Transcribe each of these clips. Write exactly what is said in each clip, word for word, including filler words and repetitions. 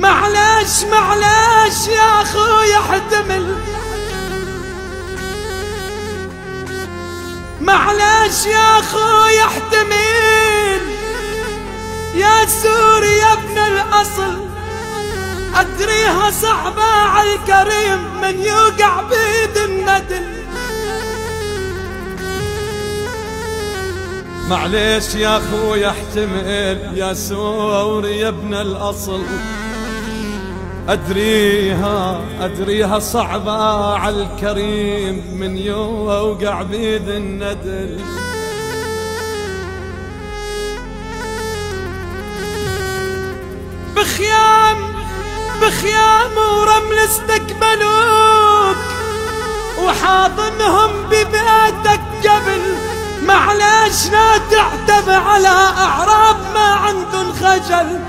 معليش معليش يا اخوي احتمل، معليش يا اخوي احتمل، يا سوري يا ابن الاصل ادريها صعبة عالكريم من يوقع بيد الندل. معليش يا اخوي احتمل، يا سوري يا ابن الاصل ادريها ادريها صعبة عالكريم من يوقع بيد الندل. بخيام بخيام ورمل استقبلوك وحاضنهم ببيتك قبل، معليش لا تعتب على اعراب ما عندن خجل.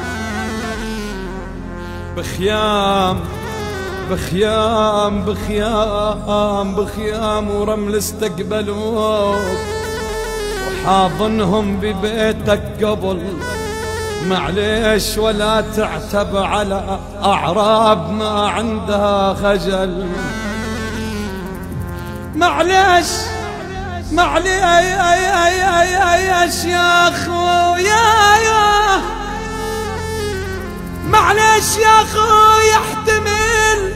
بخيام بخيام بخيام بخيام ورمل استقبلوك وحاضنهم ببيتك قبل، معليش ولا تعتب على أعراب ما عندها خجل. معليش معليش يا اخويا، معليش يا اخوي احتمل،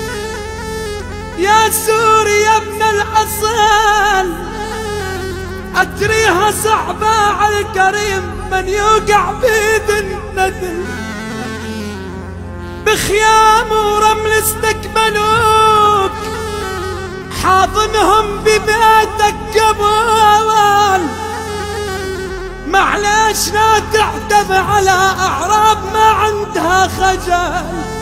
يا سوري يا ابن الاصل اتريها صعبة عالكريم من يوقع بيد الندل. بخيام ورمل استقبلوك حاضنهم ببيتك قبل، معليش لا تعتب على اعراب ما عندها خجل.